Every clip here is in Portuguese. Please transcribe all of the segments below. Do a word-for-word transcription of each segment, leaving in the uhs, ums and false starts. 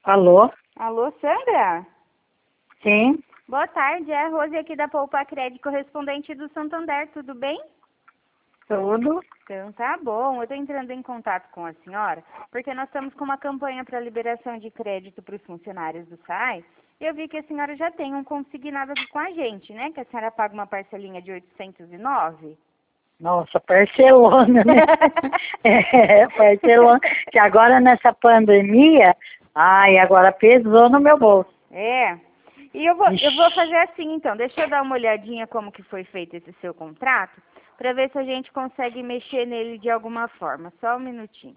Alô? Alô, Sandra? Sim, Boa tarde, é a Rose aqui da Poupa Crédito, correspondente do Santander, tudo bem? tudo. Então tá bom, eu estou entrando em contato com a senhora, porque nós estamos com uma campanha para liberação de crédito para os funcionários do S A I, e eu vi que a senhora já tem um consignado aqui com a gente, né? Que a senhora paga uma parcelinha de oitocentos e nove. Nossa, parcelona, né? É, parcelona. Que agora nessa pandemia, ai, agora pesou no meu bolso. É. E eu vou, eu vou fazer assim então, deixa eu dar uma olhadinha como que foi feito esse seu contrato, para ver se a gente consegue mexer nele de alguma forma. Só um minutinho.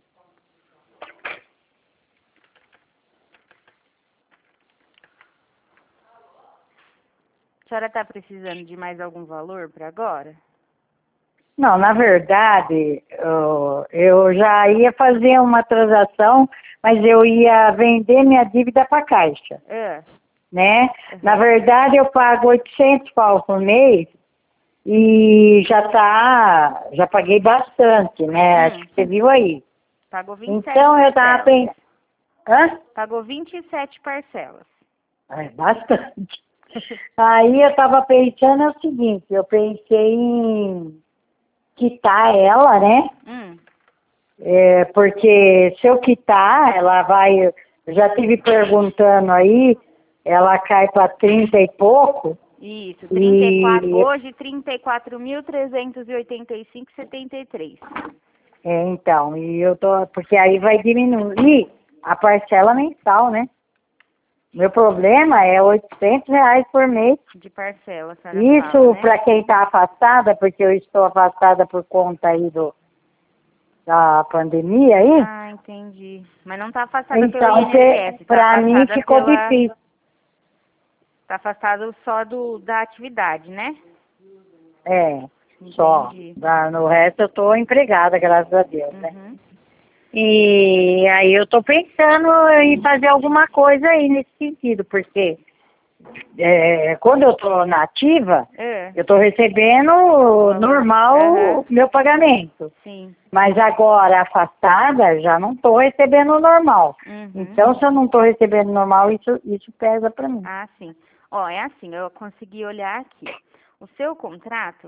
A senhora está precisando de mais algum valor para agora? Não, na verdade, eu, eu já ia fazer uma transação, mas eu ia vender minha dívida para a Caixa, É. né? Uhum. Na verdade, eu pago oitocentos pau por mês e já tá, já paguei bastante, né? Hum. Acho que você viu aí. Pagou vinte e sete Então, eu tava parcelas. pensando... Hã? Pagou vinte e sete parcelas. É bastante. Aí eu estava pensando o seguinte, eu pensei em quitar ela, né? Hum. É, porque se eu quitar, ela vai... Eu já tive perguntando aí, ela cai para trinta e pouco. Isso, trinta e quatro, E, hoje trinta e quatro mil trezentos e oitenta e cinco vírgula setenta e três. é, então, e eu tô... Porque aí vai diminuir a parcela mensal, né? Meu problema é oitocentos reais por mês. De parcela, a senhora Isso fala, né? para quem está afastada, porque eu estou afastada por conta aí do, da pandemia aí. Ah, entendi. Mas não está afastada pelo Então, INSS, está para mim afastada ficou pela... difícil. Está afastado só do, da atividade, né? É, só. Entendi. Da- No resto eu estou empregada, graças a Deus, né? Uhum. E aí eu estou pensando em fazer alguma coisa aí nesse sentido, porque é, quando eu estou na ativa, É, eu estou recebendo normal Aham. o meu pagamento. sim. Mas agora, afastada, já não estou recebendo o normal. Uhum. Então, se eu não estou recebendo normal, isso, isso pesa para mim. Ah, sim. Ó, é assim, eu consegui olhar aqui. O seu contrato,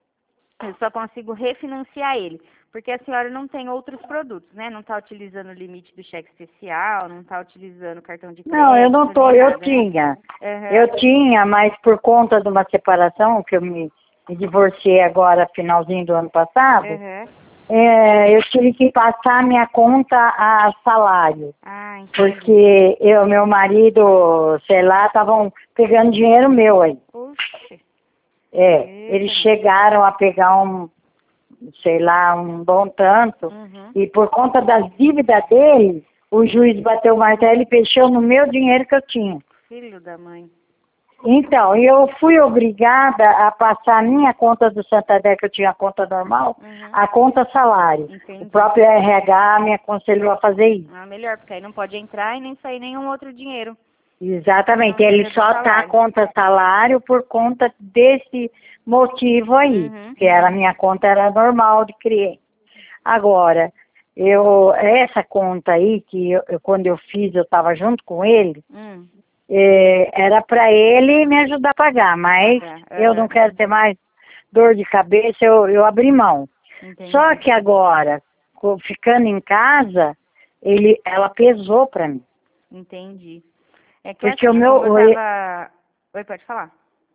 eu só consigo refinanciar ele, porque a senhora não tem outros produtos, né? Não está utilizando o limite do cheque especial, não está utilizando o cartão de crédito, Não, eu não estou, nem eu nada, né? tinha. Aham. Eu tinha, mas por conta de uma separação, que eu me, me divorciei agora, finalzinho do ano passado, Aham. é, eu tive que passar minha conta a salário. Ah, entendi. Porque eu, meu marido, sei lá, estavam pegando dinheiro meu aí. Puxa. É, Eita, eles né? chegaram a pegar um, sei lá, um bom tanto, Uhum. e por conta das dívidas dele, o juiz bateu o martelo e fechou no meu dinheiro que eu tinha. Filho da mãe. Então, eu fui obrigada a passar a minha conta do Santander, que eu tinha a conta normal, Uhum. a conta salário. Entendi. O próprio R H me aconselhou a fazer isso. Ah, melhor, porque aí não pode entrar e nem sair nenhum outro dinheiro. Exatamente, Não ele seja do só tá a salário. conta salário por conta desse motivo aí, Uhum. que era a minha conta era normal de cliente. Agora, eu essa conta aí que eu, eu- quando eu fiz eu estava junto com ele, Hum. eh, era para ele me ajudar a pagar, mas Tá. eu não Aham. quero ter mais dor de cabeça, eu, eu abri mão. Entendi. Só que agora, co- ficando em casa, ele, ela pesou para mim, Entendi. É que porque o assim, meu como eu tava... Oi, pode falar.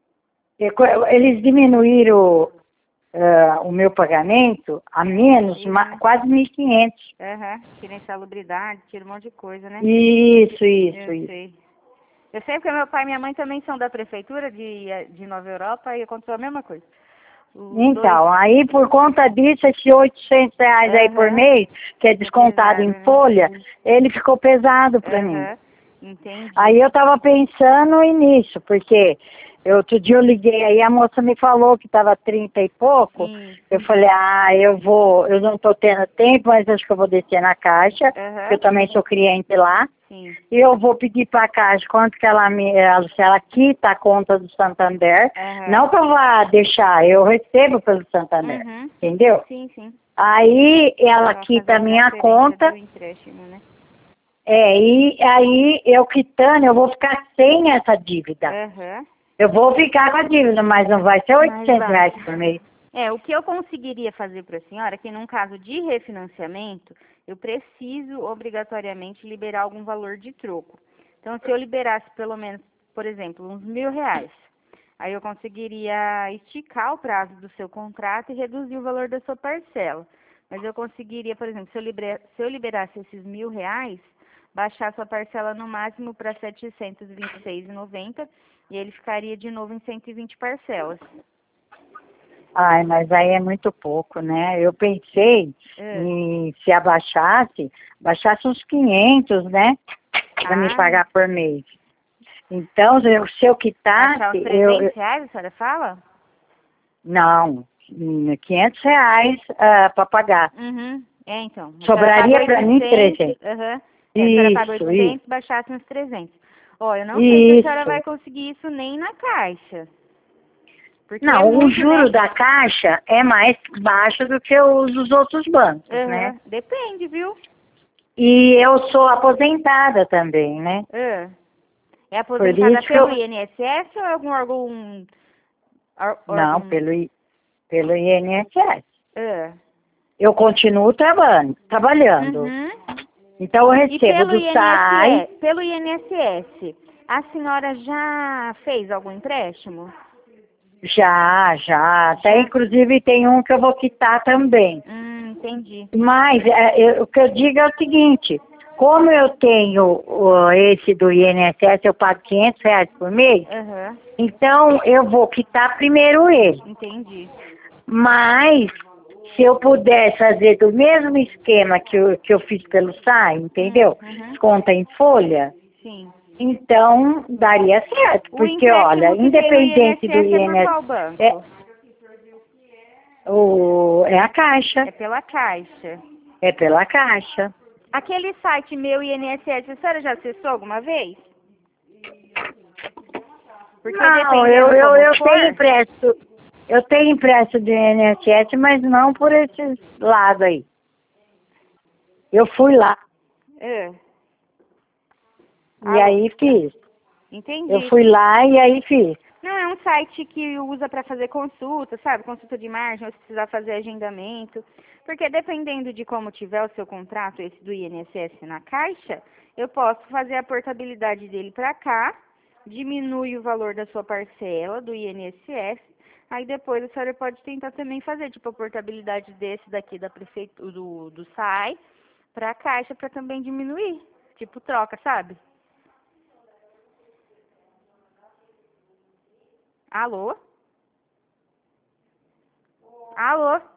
E co- Eles diminuíram eh, o meu pagamento a menos, ma- quase mil e quinhentos. Aham. Tira insalubridade, tira um monte de coisa, né? Isso, isso, Eu isso. sei. Eu sei porque meu pai e minha mãe também são da prefeitura de, de Nova Europa e aconteceu a mesma coisa. Os dois... Então, aí por conta disso, esses oitocentos reais aí por Aham. mês, que é É descontado pesado, em né? folha, ele ficou pesado para mim. Aham. Entendi. Aí eu estava pensando nisso, porque eu, outro dia eu liguei aí, a moça me falou que estava trinta e pouco. Sim. Eu falei, ah, eu vou, eu não estou tendo tempo, mas acho que eu vou descer na caixa, porque eu Aham. também sou cliente lá. Sim. E eu vou pedir para a Caixa quanto que ela me, ela, se ela quita a conta do Santander. Aham. Não que eu vá deixar, eu recebo pelo Santander, Uhum. entendeu? Sim, sim. Aí ela Só quita fazer a a minha transferência conta, do empréstimo, né? É, e aí eu quitando, eu vou ficar sem essa dívida. Aham. Eu vou ficar com a dívida, mas não vai ser Mas oitocentos vai. reais por mês. É, o que eu conseguiria fazer para a senhora é que, num caso de refinanciamento, eu preciso obrigatoriamente liberar algum valor de troco. Então, se eu liberasse pelo menos, por exemplo, uns mil reais, aí eu conseguiria esticar o prazo do seu contrato e reduzir o valor da sua parcela. Mas eu conseguiria, por exemplo, se eu, libera, se eu liberasse esses mil reais, baixar sua parcela no máximo para setecentos e vinte e seis reais e noventa centavos e ele ficaria de novo em cento e vinte parcelas. Ai, mas aí é muito pouco, né? Eu pensei É. em, se abaixasse, baixasse uns quinhentos, né? Para me Ah, pagar por mês. Então, se eu, se eu baixar quitasse, os eu, eu- trezentos reais, a senhora fala? não, hum, quinhentos reais para pagar. Uhum. É, então. A senhora paga Sobraria para mim oitocentos. trezentos. Aham. É, a senhora paga Isso, isso, oitocentos, baixasse uns trezentos. Ó, eu não sei se a senhora vai isso. conseguir isso nem na caixa. Porque é Não, o muito, juro né? da Caixa é mais baixo do que os dos outros bancos, né? Aham. Depende, viu? E eu sou aposentada também, né? Ah. É Por aposentada isso que pelo eu... I N S S ou algum órgão... or- Não, órgão... pelo, I- pelo I N S S. Ah. Eu continuo trabalhando, trabalhando. Uhum. Então eu E recebo pelo do S A I, I N S S, pelo I N S S, a senhora já fez algum empréstimo? já, já. Até Já? inclusive tem um que eu vou quitar também. Hum, entendi. Mas é, eu- o que eu digo é o seguinte, como eu tenho o, esse do I N S S, eu pago quinhentos reais por mês, Aham, então eu vou quitar primeiro ele. entendi. Mas se eu pudesse fazer do mesmo esquema que eu, que eu fiz pelo S A I, Hum, entendeu? uhum, Conta em folha, sim. então daria certo. O Porque, olha, empréstimo que tem no independente do I N S S é por I N S qual S, banco? é, o, é a Caixa, É pela Caixa. é pela Caixa. Aquele site meu I N S S, a senhora já acessou alguma vez? Porque Não, eu, dependendo eu, como eu tenho for... impresso, eu tenho impresso do I N S S, mas não por esses lados aí. Eu fui lá É, e alô, aí fiz. Eu entendi. fui lá e aí fiz. Não, é um site que usa para fazer consulta, sabe? Consulta de margem, ou se precisar fazer agendamento. Porque dependendo de como tiver o seu contrato, esse do I N S S na Caixa, eu posso fazer a portabilidade dele para cá, diminui o valor da sua parcela do I N S S, aí depois a senhora pode tentar também fazer, tipo, a portabilidade desse daqui da prefeitura, do, do S A I, para a Caixa, para também diminuir. Tipo, troca, sabe? Alô? Alô?